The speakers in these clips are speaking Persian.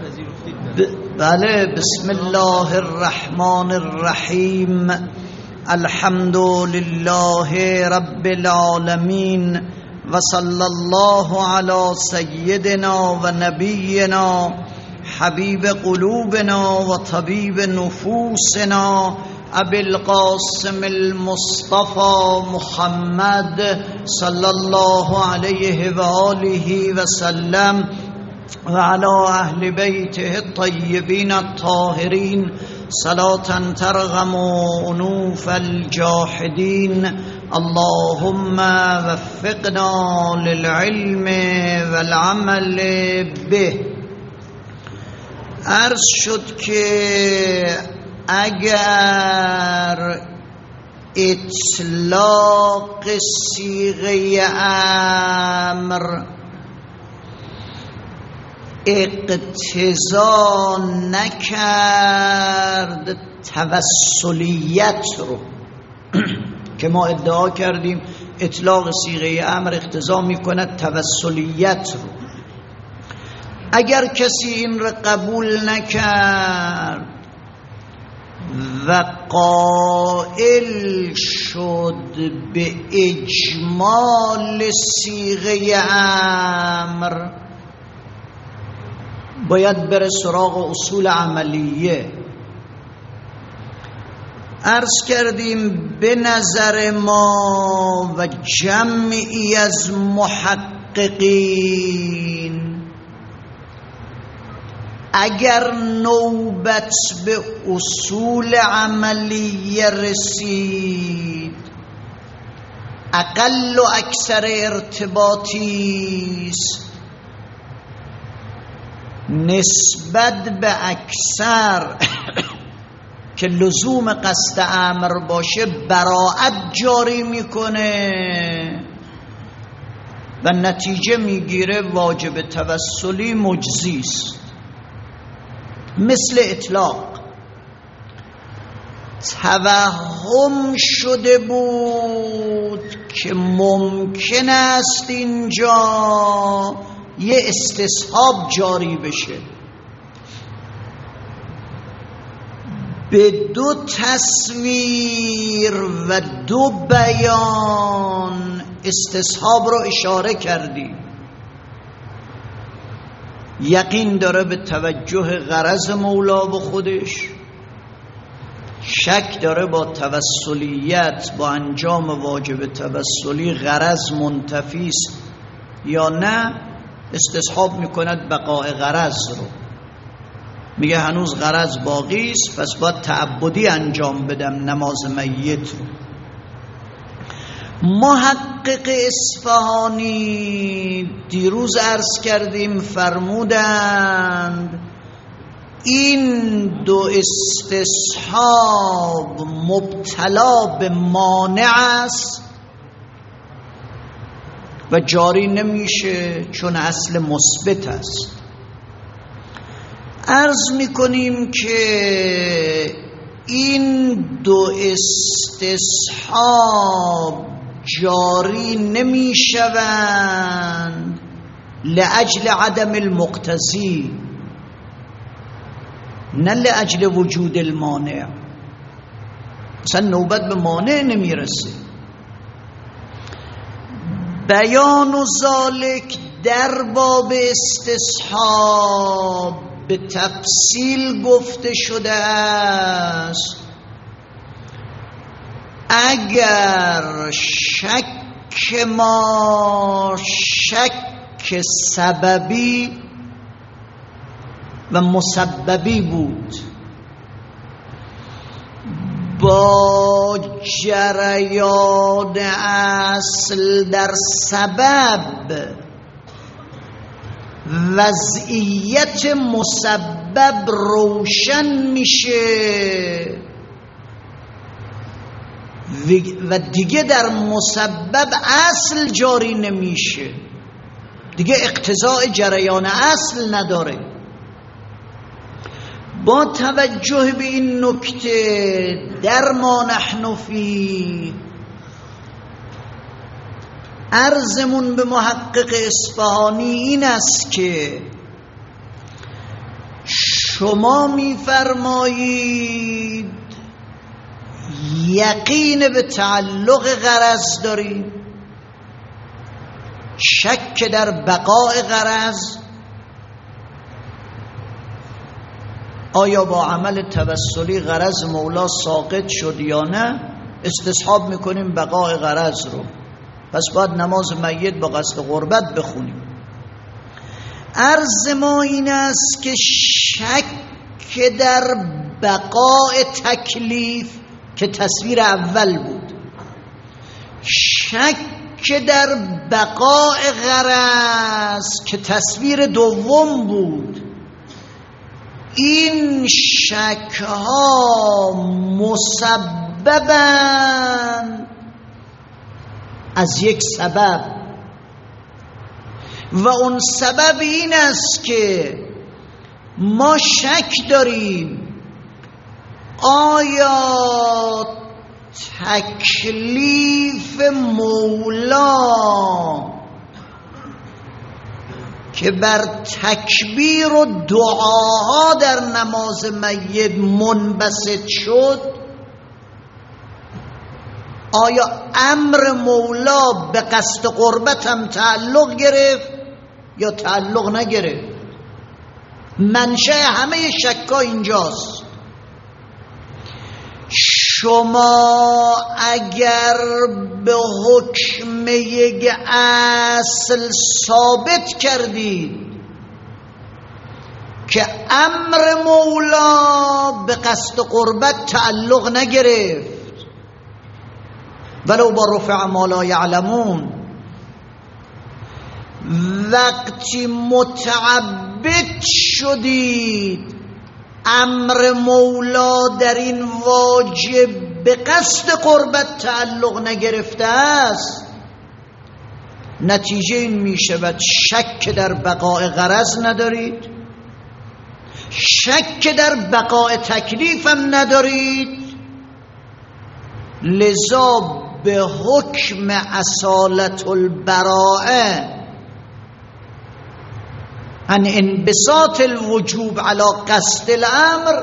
بله. بسم الله الرحمن الرحیم. الحمد لله رب العالمین و صلی الله علی سیدنا و نبینا حبیب قلوبنا و طبیب نفوسنا ابی القاسم المصطفى محمد صلی الله علیه و آله و سلم و علی اهل بیته الطیبین الطاهرین صلاة ترغم انوف الجاحدین. اللهم وفقنا للعلم والعمل به. عرض شد که اگر اطلاق صیغه امر اقتضا نکرد توسلیت رو که ما ادعا کردیم اطلاق صیغه امر اقتضا میکند توسلیت رو، اگر کسی این رو قبول نکرد و قائل شد به اجمال صیغه امر، باید بره سراغ اصول عملیه. عرض کردیم به نظر ما و جمعی از محققین اگر نوبت به اصول عملیه رسید، اقل و اکثر ارتباطیست نسبت به اکثر که لزوم قصد امر باشه براعت جاری میکنه و نتیجه میگیره واجب توسلی مجزی است. مثل اطلاق توهم شده بود که ممکن است اینجا یه استصحاب جاری بشه، به دو تصویر و دو بیان استصحاب رو اشاره کردیم. یقین داره به توجه غرض مولا به خودش، شک داره با توسلیت، با انجام واجب توسلی غرض منتفی است یا نه، استصحاب میکند بقاء غرض رو، میگه هنوز غرض باقی است پس باید تعبدی انجام بدم نماز میت رو. محقق اصفهانی دیروز عرض کردیم فرمودند این دو استصحاب مبتلا به مانع است و جاری نمیشه چون اصل مثبت است. عرض میکنیم که این دو استصحاب جاری نمیشوند لأجل عدم المقتضی، نه لأجل وجود المانع. مثلا نوبت به مانع نمیرسه. بیان و ذالک در باب استصحاب به تفصیل گفته شده است. اگر شک ما شک سببی و مسببی بود، با جریان اصل در سبب وضعیت مسبب روشن میشه و دیگه در مسبب اصل جاری نمیشه، دیگه اقتضاء جریان اصل نداره. با توجه به این نکته در ما نحن فی عرضمون به محقق اصفهانی این است که شما میفرمایید یقین به تعلق غرض دارید، شک در بقاء غرض. آیا با عمل توسلی غرض مولا ساقط شد یا نه؟ استصحاب میکنیم بقاء غرض رو، پس باید نماز میت با قصد قربت بخونیم. عرض ما این است که شک در بقاء تکلیف که تصویر اول بود، شک در بقاء غرض که تصویر دوم بود، این شک ها مسببن از یک سبب و اون سبب این است که ما شک داریم آیا تکلیف مولا که بر تکبیر و دعاها در نماز میت منبسط شد، آیا امر مولا به قصد قربت هم تعلق گرفت یا تعلق نگرفت؟ منشأ همه شکا اینجاست. شما اگر به حکم یک اصل ثابت کردید که امر مولا به قصد قربت تعلق نگرفت ولو با رفع ما لا یعلمون، وقتی متعبد شدید امر مولا در این واجب به قصد قربت تعلق نگرفته است، نتیجه این می شود شک در بقاء غرض ندارید، شک در بقاء تکلیف هم ندارید. لذا به حکم اصالت البراءه ان انبساط الوجوب علی قصد الامر،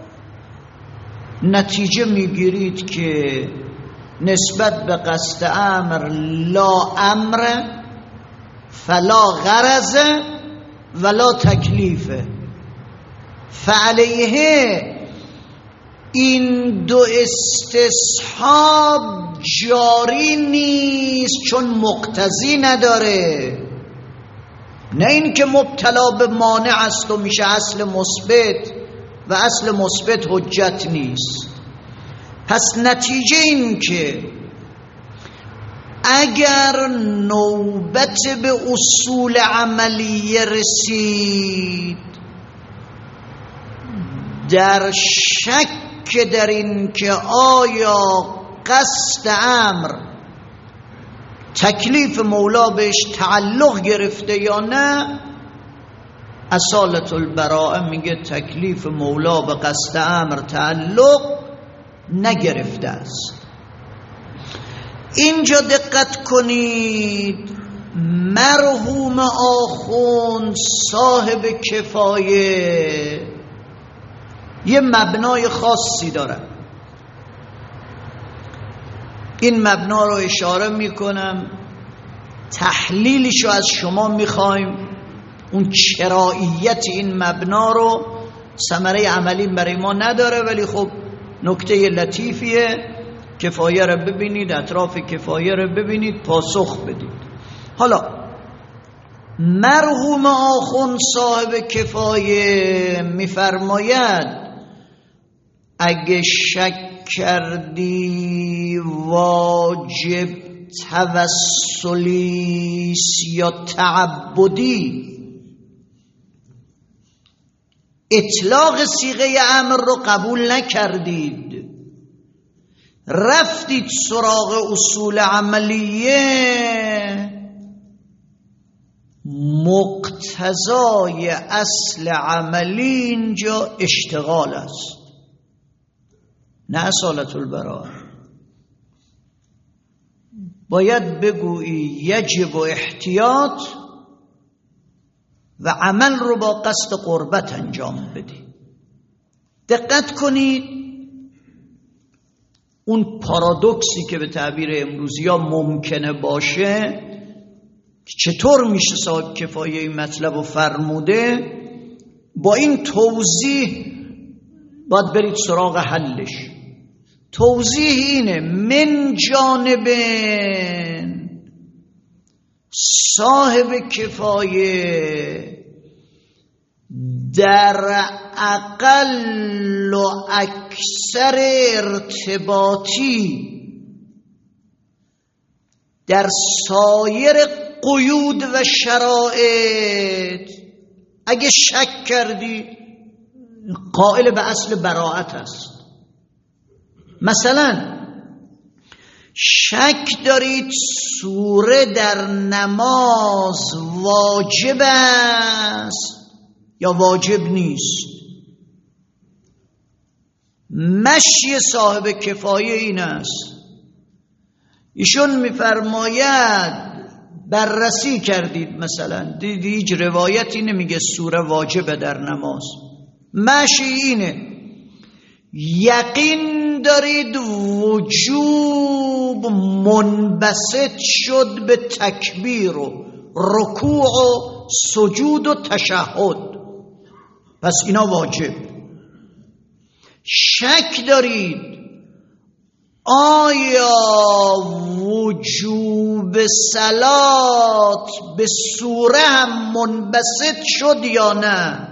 نتیجه میگیرید که نسبت به قصد امر لا امر فلا غرض ولا تکلیف، فعلیه این دو استصحاب جاری نیست چون مقتضی نداره، نه این که مبتلا به مانع است و میشه اصل مثبت و اصل مثبت حجت نیست. پس نتیجه این که اگر نوبت به اصول عملیه رسید در شک در این که آیا قصد امر تکلیف مولا بهش تعلق گرفته یا نه، اصالت البراءه میگه تکلیف مولا به قصد امر تعلق نگرفته است. اینجا دقت کنید، مرحوم آخوند صاحب کفایه یه مبنای خاصی داره، این مبنا رو اشاره میکنم، تحلیلشو از شما میخوایم، اون چراییت این مبنا رو ثمره عملی برای ما نداره، ولی خب نکته لطیفیه. کفایه رو ببینید، اطراف کفایه رو ببینید، پاسخ بدید. حالا مرحوم آخوند صاحب کفایه میفرماید اگه شک کردی واجب توسلی یا تعبدی، اطلاق صیغه امر رو قبول نکردید، رفتید سراغ اصول عملیه، مقتضای اصل عملی اینجا اشتغال است، نه اصالت البراءه. باید بگویی یجب و احتیاط و عمل رو با قصد قربت انجام بدی. دقت کنید، اون پارادوکسی که به تعبیر امروزی ها ممکنه باشه، چطور میشه صاحب کفایه این مطلب رو فرموده، با این توضیح باید برید سراغ حلش. توضیح اینه: من جانب صاحب کفایه در اقل و اکثر ارتباطی در سایر قیود و شرایط اگه شک کردی قائل به اصل براءت است. مثلا شک دارید سوره در نماز واجب است یا واجب نیست، مشی صاحب کفایه این است، ایشون میفرماید بررسی کردید، مثلا دیدی هیچ روایتی نمیگه سوره واجبه در نماز، مشی اینه، یقین دارید وجوب منبسط شد به تکبیر و رکوع و سجود و تشهد، پس اینا واجب. شک دارید آیا وجوب صلات به سوره هم منبسط شد یا نه،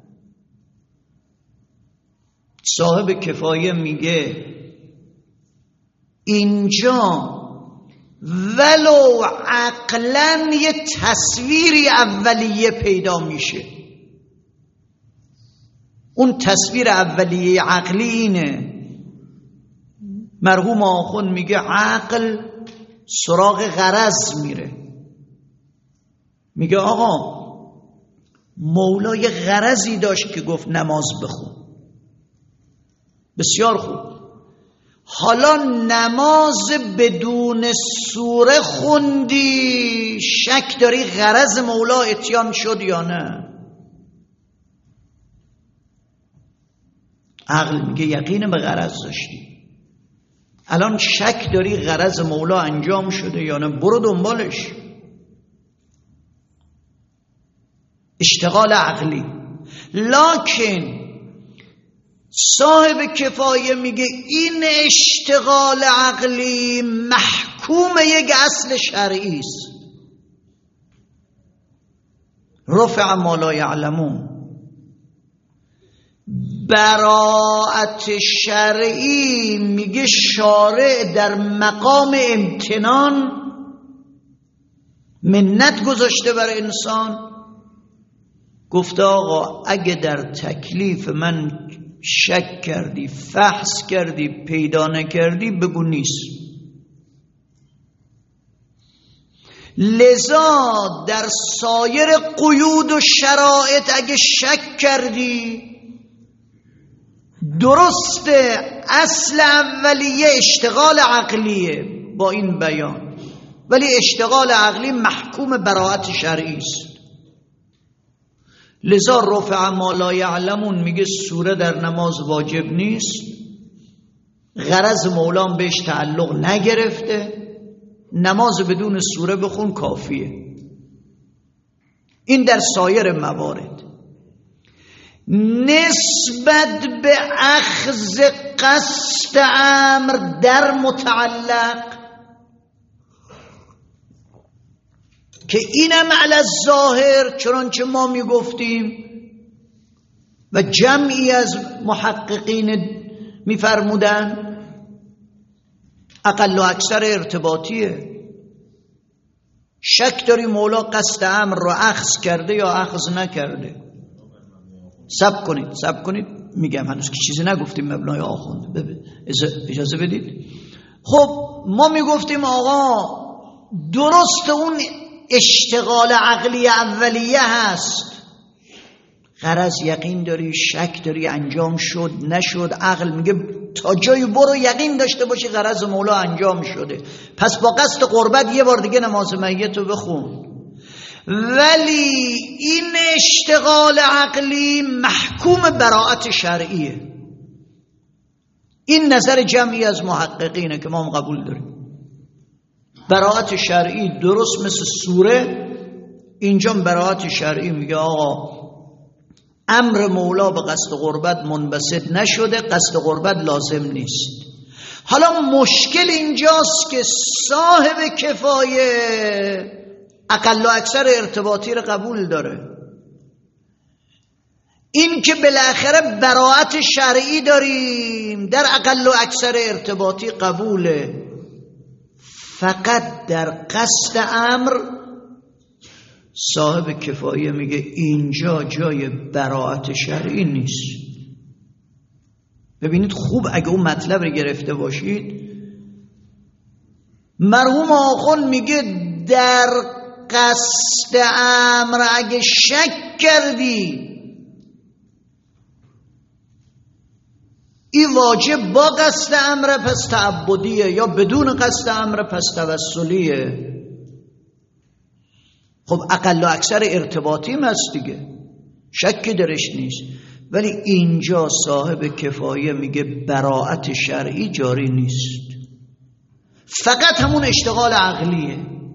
صاحب کفایه میگه اینجا ولو عقلا یه تصویری اولیه پیدا میشه. اون تصویر اولیه عقلی اینه، مرحوم آخوند میگه عقل سراغ غرض میره، میگه آقا مولا یه غرضی داشت که گفت نماز بخون، بسیار خوب، حالا نماز بدون سوره خوندی، شک داری غرض مولا اتیان شد یا نه؟ عقل میگه یقین به غرض داشتی، الان شک داری غرض مولا انجام شده یا نه، برو دنبالش. اشتغال عقلی. لکن صاحب کفایه میگه این اشتغال عقلی محکوم یک اصل شرعی است، رفع ما لا یعلمون. براءت شرعی میگه شارع در مقام امتنان منت گذاشته بر انسان، گفته آقا اگه در تکلیف من شک کردی، فحص کردی، پیدا نکردی، بگو نیست. لذا در سایر قیود و شرایط اگه شک کردی، درسته اصل اولیه اشتغال عقلیه با این بیان، ولی اشتغال عقلی محکوم براءت شرعی است. لذا رفع ما لا یعلمون میگه سوره در نماز واجب نیست، غرض مولان بهش تعلق نگرفته، نماز بدون سوره بخون کافیه. این در سایر موارد. نسبت به اخذ قصد امر در متعلق که اینم علی الظاهر، چنانچه ما میگفتیم و جمعی از محققین میفرمودن، اقل و اکثر ارتباطیه. شک داری مولا قصد امر رو اخذ کرده یا اخذ نکرده. صبر کنید میگم هنوز که چیزی نگفتیم مبنای آخوند، اجازه بدید. خب ما میگفتیم آقا درست اون اشتغال عقلی اولیه هست، غرض یقین داری، شک داری انجام شد نشد، عقل میگه تا جایی برو یقین داشته باشی غرض مولا انجام شده، پس با قصد قربت یه بار دیگه نماز میت رو بخون. ولی این اشتغال عقلی محکوم براءت شرعیه، این نظر جمعی از محققینه که ما هم قبول داریم. براءت شرعی درست مثل سوره، اینجا براءت شرعی میگه آقا امر مولا به قصد قربت منبسط نشده، قصد قربت لازم نیست. حالا مشکل اینجاست که صاحب کفایه اقل و اکثر ارتباطی رو قبول داره. این که بالاخره براءت شرعی داریم در اقل و اکثر ارتباطی قبوله، فقط در قصد امر صاحب کفایه میگه اینجا جای براءت شرعی نیست. ببینید خوب اگه اون مطلب رو گرفته باشید، مرحوم آخوند میگه در قصد امر اگه شک کردی این واجب با قصد امر پس تعبدیه یا بدون قصد امر پس توسلیه. خب اقل و اکثر ارتباطی هست دیگه، شکی درش نیست. ولی اینجا صاحب کفایه میگه براءت شرعی جاری نیست، فقط همون اشتغال عقلیه.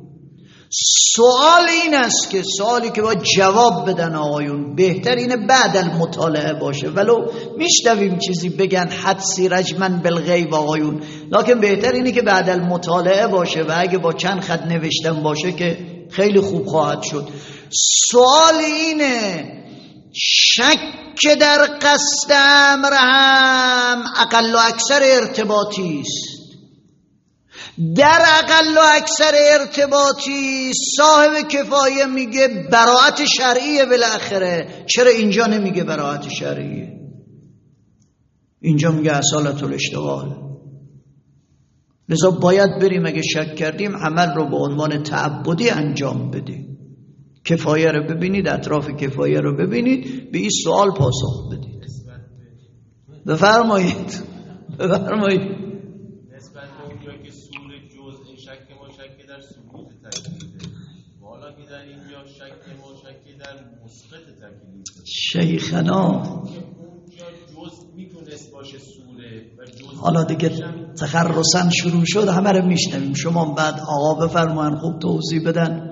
سوال این است که سوالی که باید جواب بدن آقایون، بهتر اینه بعد المطالعه باشه، ولو میشنویم چیزی بگن حدسی رجمن بالغیب آقایون، لکن بهتر اینه که بعد المطالعه باشه و اگه با چند خط نوشتن باشه که خیلی خوب خواهد شد. سوال اینه شک در قصد امر هم اقل و اکثر ارتباطی است. در اقل و اکثر ارتباطی صاحب کفایه میگه براءت شرعیه بالاخره. چرا اینجا نمیگه براءت شرعیه؟ اینجا میگه اصالت الاشتغال. لذا باید بریم اگه شک کردیم عمل رو به عنوان تعبدی انجام بدیم. کفایه رو ببینید، اطراف کفایه رو ببینید، به این سوال پاسخ بدید. بفرمایید. بفرمایید. نسبت به اونجا که سور جزء شک ما شک در ثبوت تکلیفه، حالا که در اینجا شک ما شک در مثبت تکلیفه. شیخنا اونجا جزء میتونست باشه سوره و جزء حالا دیگه تخرصا شروع شد، همه رو میشنویم. شما بعد آقا بفرمایید خوب توضیح بدن.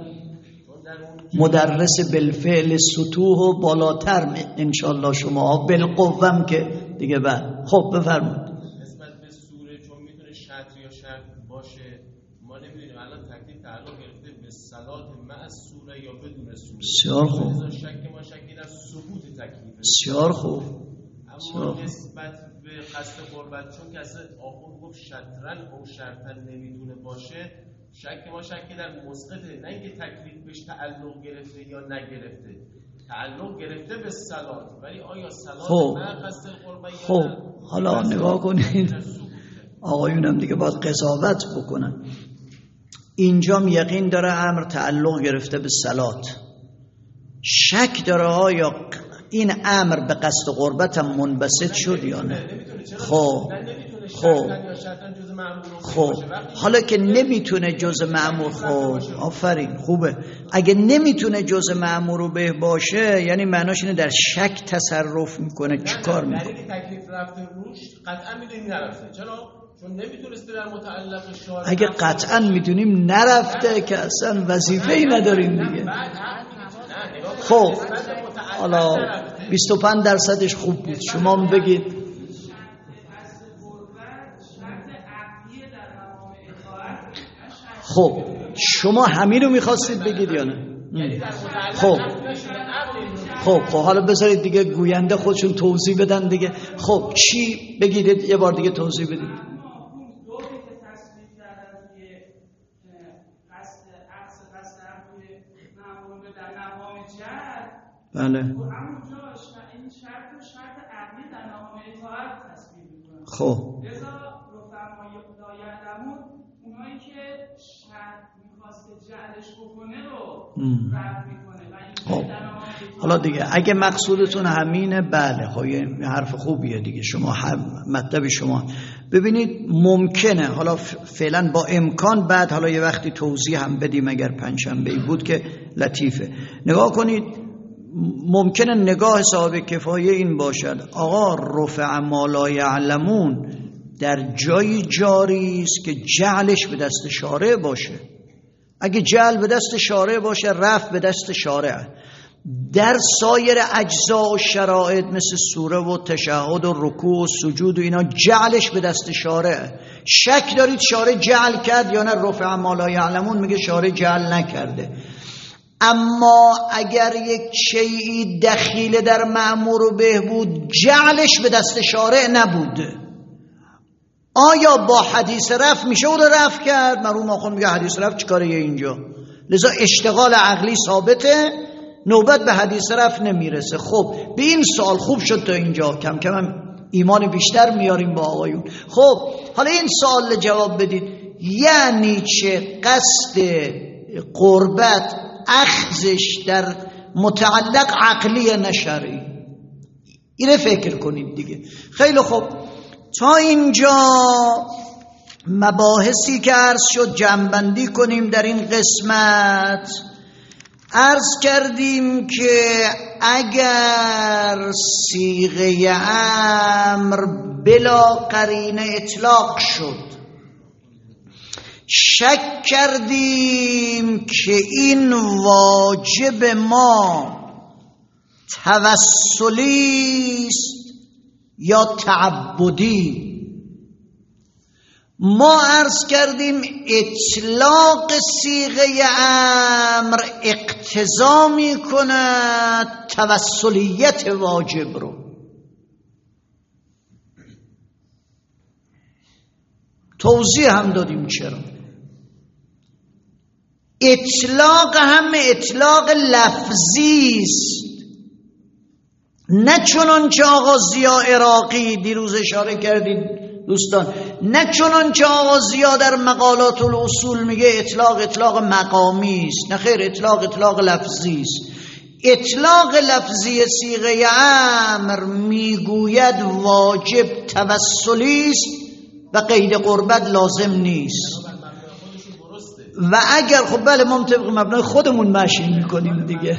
مدرس بالفعل سطوح و بالاتر انشالله شما بالقوم که دیگه بعد. خب بفرمایید. نسبت به سوره چون میتونه شرط یا شرط باشه، ما نمیدونیم الان تکلیف تعلق گرفته به صلات مع سوره یا بدون سوره. بسیار خوب. شک ما شکی در ثبوت تکلیف. بسیار خوب. اما نسبت به قصد قربت چون کسی آخون گفت شطرن او شرطن نمیتونه باشه، شک ما شکی در مسقطه، نه اینکه تکلیف بهش تعلق گرفته یا نگرفته. تعلق گرفته به صلات، ولی آیا صلات نه قصد قربت یا خب حالا نگاه کنید آقایونم دیگه باید قضاوت بکنن. اینجا یقین داره امر تعلق گرفته به صلات، شک داره آیا این امر به قصد قربت هم منبسط شد یا نه. خب حالا که نمیتونه جزء مأمور، خب آفرین خوبه. اگه نمیتونه جزء مأمور به باشه یعنی معناش اینه در شک تصرف میکنه. چیکار میکنه؟ دلیل تکلیف رفته روش قطعا میدونیم نرفته. چرا؟ چون نمیتونسته در متعلق شارع. اگه قطعا میدونیم نرفته که اصلا وظیفه‌ای نداریم دیگه. خب حالا 25% خوب بود. شما هم بگید. خب شما همین رو میخواستید بگید یا نه؟ خب حالا بذارید دیگه گوینده خودشون توضیح بدن دیگه. خب چی بگید؟ یه بار دیگه توضیح بدید. بله. خب اونایی که شرط میخواسته جعلش بکنه رو رد میکنه. حالا دیگه اگه مقصودتون همینه بله خب یه حرف خوبیه دیگه. شما مطلب شما ببینید ممکنه حالا فعلا با امکان بعد حالا یه وقتی توضیح هم بدیم اگر پنجشنبه بود که لطیفه. نگاه کنید ممکنه نگاه صاحب کفایه این باشد آقا رفع ما لا یعلمون در جای جاری است که جعلش به دست شارع باشه. اگه جعل به دست شارع باشه رفع به دست شارع. در سایر اجزا و شرایط مثل سوره و تشهد و رکوع و سجود و اینا جعلش به دست شارع. شک دارید شارع جعل کرد یا نه؟ رفع ما لا یعلمون میگه شارع جعل نکرده. اما اگر یک شیئی دخیل در مأمور و بهبود جعلش به دست شارع نبوده، آیا با حدیث رفع میشه او رو رفع کرد؟ مرحوم آخوند میگه حدیث رفع چیکاریه اینجا؟ لذا اشتغال عقلی ثابته، نوبت به حدیث رفع نمیرسه. خب به این سوال خوب شد تا اینجا، کم کم هم ایمان بیشتر میاریم با آقایون. خب حالا این سوال جواب بدید، یعنی چه قصد قربت اخذش در متعلق عقلی نشری؟ اینه فکر کنید دیگه. خیلی خوب، تا اینجا مباحثی که عرض شد جمع‌بندی کنیم در این قسمت. عرض کردیم که اگر صیغه امر بلا قرینه اطلاق شد، شک کردیم که این واجب ما توسلی است یا تعبدی. ما عرض کردیم اطلاق صیغه امر اقتضا می کند توسلیت واجب رو. توضیح هم دادیم چرا. اطلاق هم اطلاق لفظی است، نه چنانچه آقا ضیا عراقی دیروز اشاره کردید دوستان، نه چنانچه آقا ضیا در مقالات الاصول میگه اطلاق مقامی است. نه خیر، اطلاق لفظی است. اطلاق لفظی صیغه امر میگوید واجب توسلی است و قید قربت لازم نیست. و اگر خب بله ما طبق مبنای خودمون ماشین میکنیم دیگه،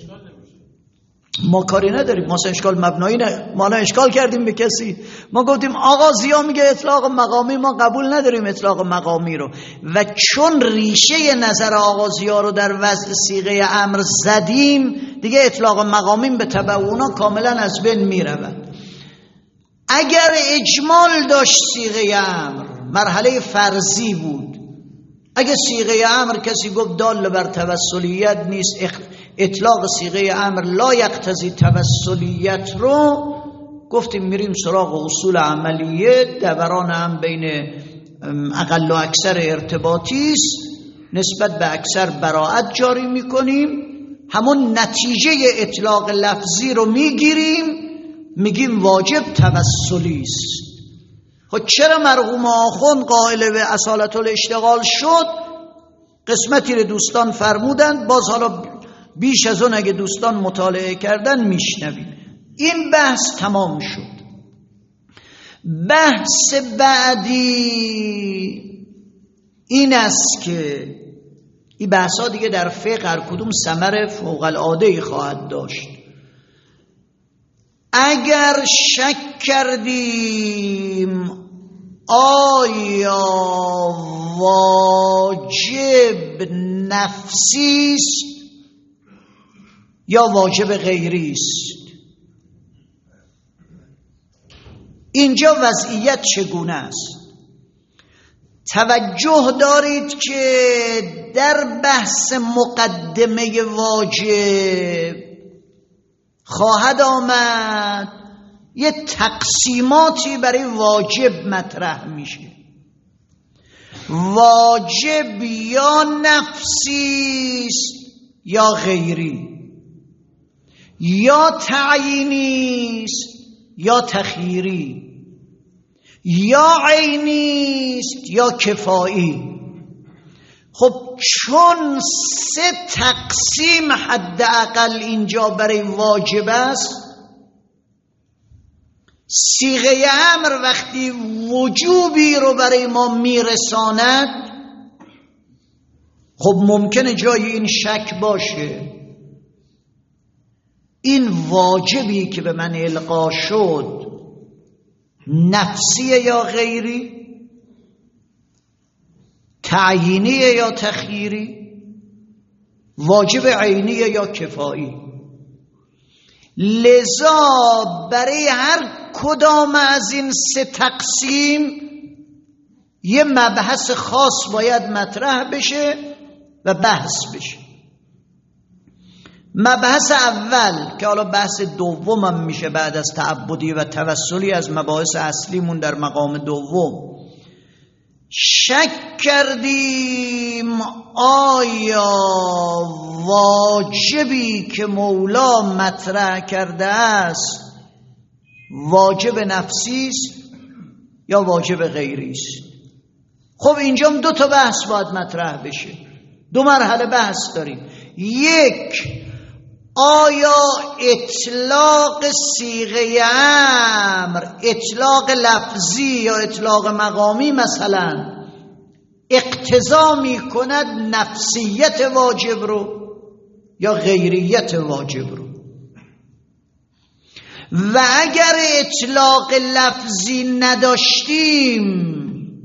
ما کاری نداریم. ما اشکال مبنایی نه، ما اشکال کردیم به کسی، ما گفتیم آقا ضیا میگه اطلاق مقامی، ما قبول نداریم اطلاق مقامی رو. و چون ریشه نظر آقا ضیا رو در وضع صیغه امر زدیم دیگه اطلاق مقامی به تبع اونا کاملا از بین میرود. اگر اجمال داشت صیغه امر، مرحله فرضی بود، اگه صیغه امر کسی گفت دال بر توسلیت نیست، اطلاق صیغه امر لا یقتضی توسلیت رو، گفتیم میریم سراغ اصول عملیه، دوران هم بین اقل و اکثر ارتباطی است، نسبت به اکثر براعت جاری میکنیم، همون نتیجه اطلاق لفظی رو میگیریم، میگیم واجب توسلی است. خب چرا مرحوم آخوند قائل به اصالت الاشتغال شد؟ قسمتی رو دوستان فرمودند، باز حالا بیش از اون اگه دوستان مطالعه کردن میشنویم. این بحث تمام شد. بحث بعدی این است که این بحث ها دیگه در فقه هر کدوم ثمر فوق العاده خواهد داشت. اگر شک کردیم آیا واجب نفسی است یا واجب غیری است، اینجا وضعیت چگونه است؟ توجه دارید که در بحث مقدمه واجب خواهد آمد یه تقسیماتی برای واجب مطرح میشه. واجب یا نفسی است یا غیری، یا تعیینی است یا تخییری، یا عینی است یا کفایی. خب چون سه تقسیم حداقل اینجا برای واجب است، صیغه امر وقتی وجوبی رو برای ما میرساند، خب ممکنه جای این شک باشه این واجبی که به من القا شد نفسیه یا غیری، تعیینیه یا تخییری، واجب عینیه یا کفایی. لذا برای هر کدام از این سه تقسیم یه مبحث خاص باید مطرح بشه و بحث بشه. مبحث اول که حالا بحث دومم میشه بعد از تعبدی و توسلی، از مباحث اصلیمون در مقام دوم، شک کردیم آیا واجبی که مولا مطرح کرده است واجب نفسی است یا واجب غیری است. خب اینجا دو تا بحث باید مطرح بشه، دو مرحله بحث داریم. یک، آیا اطلاق صیغه امر، اطلاق لفظی یا اطلاق مقامی مثلا، اقتضا می کند نفسیت واجب رو یا غیریت واجب رو؟ و اگر اطلاق لفظی نداشتیم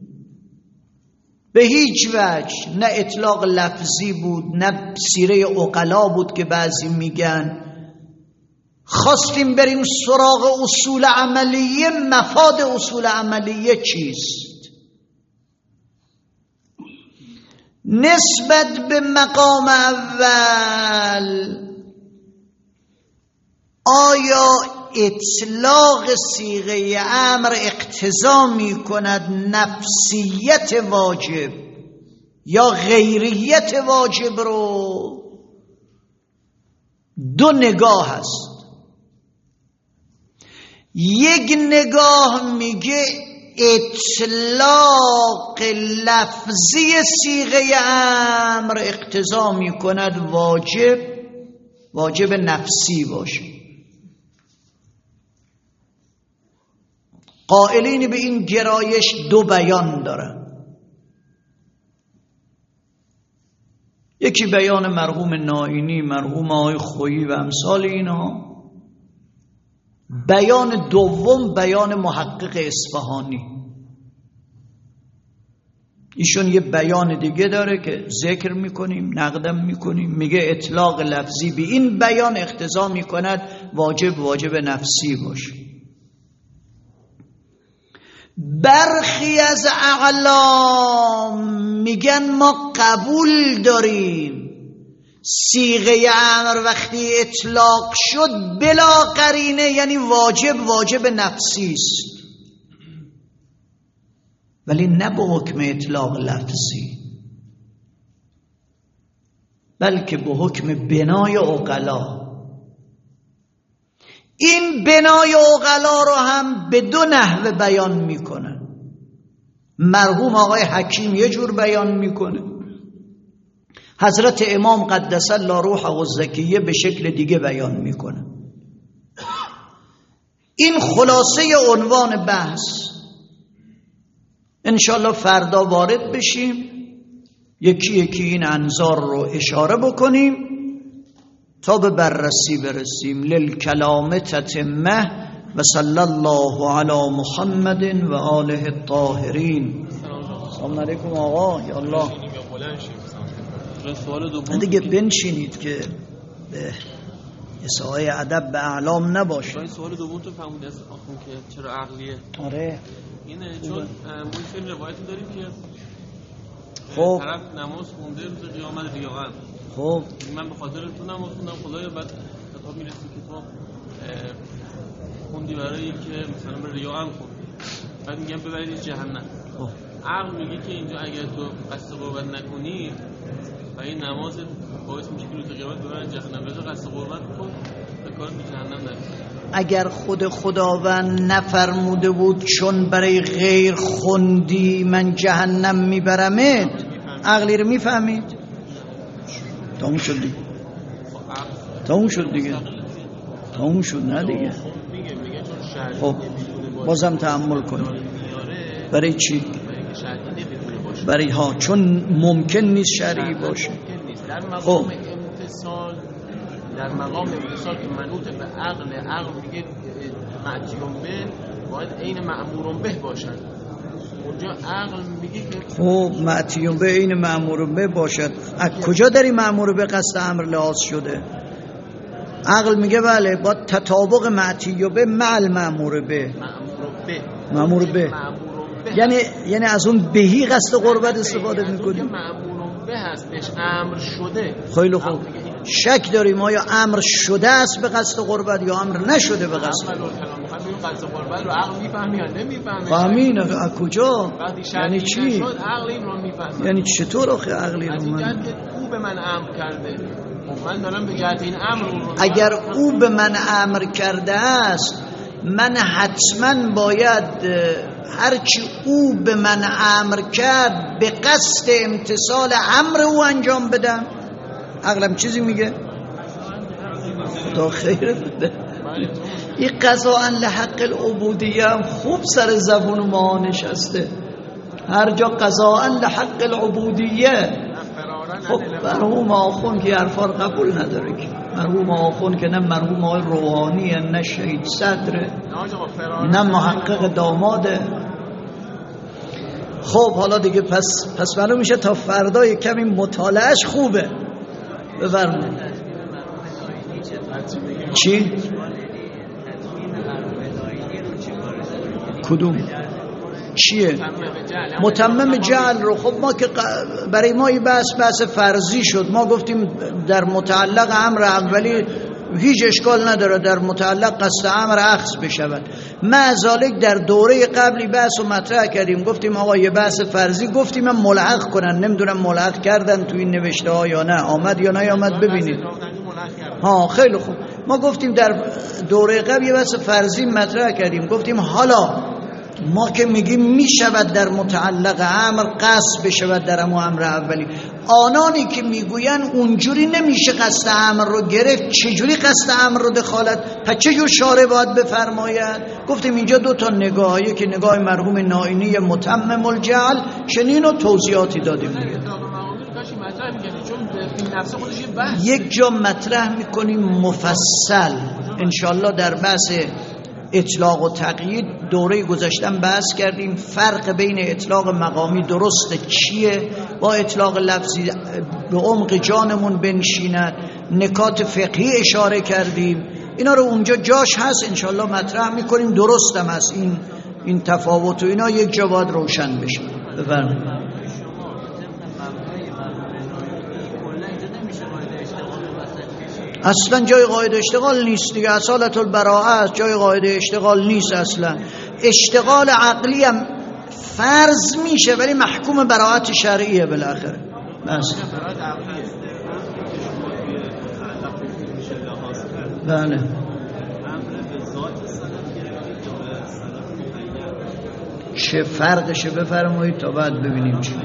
به هیچ وجه، نه اطلاق لفظی بود نه سیره عقلا بود که بعضی میگن، خواستیم بریم سراغ اصول عملیه، مفاد اصول عملیه چیست؟ نسبت به مقام اول، آیا اطلاق صیغه امر اقتضا می کند نفسیت واجب یا غیریت واجب رو؟ دو نگاه هست. یک نگاه میگه اطلاق لفظی صیغه امر اقتضا می کند واجب نفسی باشه. قائلین به این گرایش دو بیان دارن. یکی بیان مرحوم نائینی، مرحوم آقای خویی و امثال اینها. بیان دوم بیان محقق اصفهانی. ایشون یه بیان دیگه داره که ذکر میکنیم، نقدم میکنیم، میگه اطلاق لفظی به این بیان اقتضا میکند واجب نفسی باشه. برخی از اعلام میگن ما قبول داریم صیغه امر وقتی اطلاق شد بلا قرینه یعنی واجب نفسی است، ولی نه به حکم اطلاق لفظی، بلکه به حکم بنای عقلا. این بنای عقلا رو هم به دو نحوه بیان میکنن. مرحوم آقای حکیم یه جور بیان میکنه، حضرت امام قدس الله روحه الزکیه به شکل دیگه بیان میکنه. این خلاصه عنوان بحث. انشالله فردا وارد بشیم، یکی این انظار رو اشاره بکنیم تا به بررسی برسیم. للکلام تتمه و صلی الله علی محمد و آله الطاهرین. سلام علیکم آقا. یا الله دیگه بنشینید که به اسعای ادب به اعلام نباشه. سوال دوم تو فهمید از آخون که چرا عقلیه؟ آره اینه چون ما فیلم روایتی داریم که خب طرف نماز خونده روز قیامت ریاء. خب من به خاطر تو نماز خوندم خدایا، بعد خطاب میرسه که تو خوندی برای که مثلا به ریاء خوند، بعد میگم ببرید جهنم. خب عقل میگه که اینجا اگر تو قصد قربت نکنی و این نماز باعث میشه که روز قیامت ببرن جهنم، رضا قصد قربت کن به کار به جهنم نرسی. اگر خود خداوند نفرموده بود چون برای غیر خوندی من جهنم میبرمت، عقلی رو میفهمید؟ تموم شد دیگه. تموم شد نه دیگه. خب بازم تأمل کنید. برای چی؟ برای ها چون ممکن نیست شرعی باشه. خب در مقام امتصال که منوط به عقل میگه معتیون به باید عین مأمور به باشد. اونجا عقل میگه که خب معتی به عین مأمور به باشد. از کجا داری مأمور به قصد امر لحاظ شده؟ عقل میگه بله با تطابق معتی به مع المأمور به. مأمور به یعنی از اون بهی قصد قربت استفاده میکنیم. مأمور به هست بهش امر شده. خیلی خوب. شک داریم آیا امر شده است به قصد قربت یا امر نشده به قصد قصد قربت رو عقل میفهمی یا نمیفهمی؟ فهمین از کجا؟ یعنی چی؟ عقل این رو میفهمه. یعنی چطور آخه عقلی رو؟ از این جهت که او به من امر کرده، من دارم به جهت این امر رو. اگر او به من امر کرده است من حتما باید هرچی او به من امر کرد به قصد امتثال امر او انجام بدم. عقلم چیزی میگه؟ خدا خیر بده. این قضاء لحق العبودیه هم خوب سر زبون ما نشسته. هر جا قضاء لحق العبودیه. خب مرحوم آخون که حرفا رو قبول نداره که مرحوم آخون که نه مرحوم آقای روحانیه نه شهید صدره نه محقق داماده. خب حالا دیگه پس معلوم میشه تا فردا کمی مطالعهش خوبه. بفرمایید. چی؟ کدوم؟ چیه؟ متمم جعل رو. خب ما که برای ما این بحث فرضی شد. ما گفتیم در متعلق امر اولی هیچ اشکال نداره در متعلق قصد امر اخذ بشود. معذالک در دوره قبلی بحث رو مطرح کردیم، گفتیم آقا یه بحث فرضی، گفتیم هم ملحق کنن. نمیدونم ملحق کردن تو این نوشته ها یا نه، آمد یا نیامد ببینید. ها خیلی خوب. ما گفتیم در دوره قبل یه بحث فرضی مطرح کردیم، گفتیم حالا ما که میگیم میشود در متعلق امر قصد بشود در امر اولی، آنانی که میگوین اونجوری نمیشه قصد امر رو گرفت، چجوری قصد امر رو دخالت، پس چجور شارع باید بفرماید؟ گفتیم اینجا دو تا نگاه، یکی نگاه مرحوم نائینی متمم الجعل چنین و توضیحاتی دادیم. یک جا مطرح میکنیم مفصل انشالله در بحث اطلاق و تقیید. دوره گذشتن بحث کردیم فرق بین اطلاق مقامی درست چیه با اطلاق لفظی، به عمق جانمون بنشیند. نکات فقهی اشاره کردیم، اینا رو اونجا جاش هست انشالله مطرح میکنیم. درستم هست این تفاوت و اینا یک جا باید روشن بشه. بفرمایید. اصلا جای قاعده اشتغال نیست دیگه. اصالت البراءه است، جای قاعده اشتغال نیست اصلا. اشتغال عقلی هم فرض میشه ولی محکوم براءت شرعیه بالاخره. بس بله. چه فرقشه بفرمایید تا بعد ببینیم چی.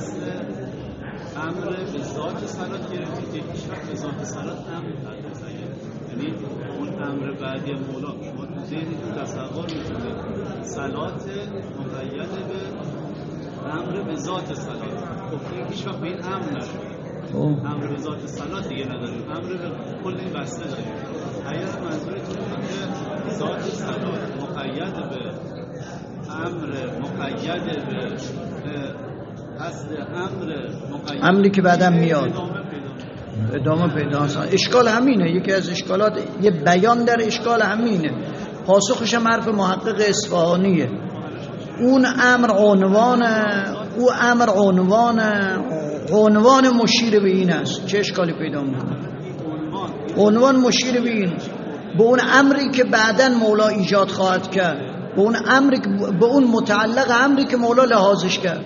امر به ذات صلات گرفتید که هیچ وقت به ذات صلات نمی‌پردازید. یعنی اون امر بعدی مولا شما تو ذهنتون تصور می‌کنید صلات مقید به امر به ذات صلات. خب هیچ وقت به این امر نشد. امر به ذات صلات دیگه نداریم، امر به کل این بسته داریم. اگر منظورتون که ذات صلات مقید به امر مقید به قصد امری که بعدم میاد ادامه پیدا است. اشکال همینه، یکی از اشکالات یه بیان در اشکال همینه. پاسخش هم حرف محقق اصفهانیه. اون امر عنوان مشیر به این است. چه اشکالی پیدا میکنه؟ عنوان مشیر به این، به اون امری که بعداً مولا ایجاد خواهد کرد، به اون امری، به اون متعلق امری که مولا لحاظش کرد.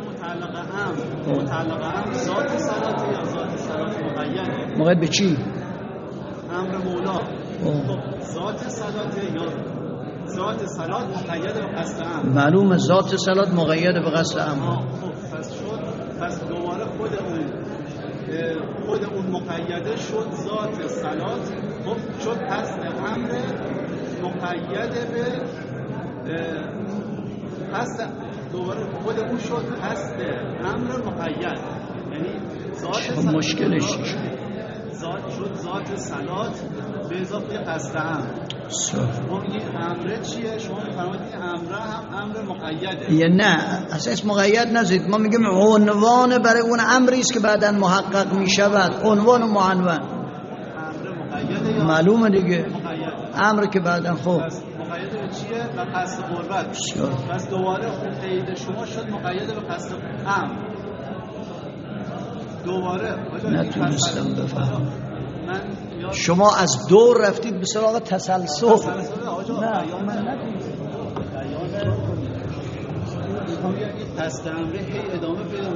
متعلق امر ذات صلات یا ذات صلات مقید؟ مقید به چی؟ امر مولا. ذات صلات یا ذات صلات مقید به قصد امر. معلومه ذات صلات مقید به قصد امر. پس دوباره خود اون مقیده شد ذات صلات. خب شد قصد امر مقید به قصد، دوباره خود اون شد قصد امر مقید. یعنی ذات مشکلش ذات شد ذات صلات به اضافه قصد امر. شما میگید امره چیه؟ شما میفرمایید این امره هم امر مقیده. یا نه اساس مقید نزید، ما میگیم عنوان برای اون امری است که بعداً محقق میشود، عنوان و معنون. امر مقیده یا معلومه دیگه مقیده؟ امر که بعداً خب پس مقید به چیه؟ به قصد قربت. پس دوباره اون قید شما شد مقید به قصد امر. دوباره نتونستم بفهم. من شما از دور رفتید به سراغ تسلسل. نه من نتونستم. قصد امره هی ادامه پیدا